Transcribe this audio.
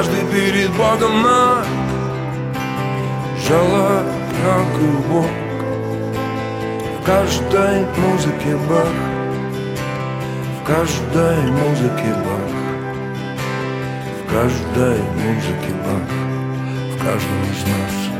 каждый перед Богом на жалоб на клубок. В каждой музыке Бах, в каждой музыке Бах, в каждой музыке Бах, в каждом из нас.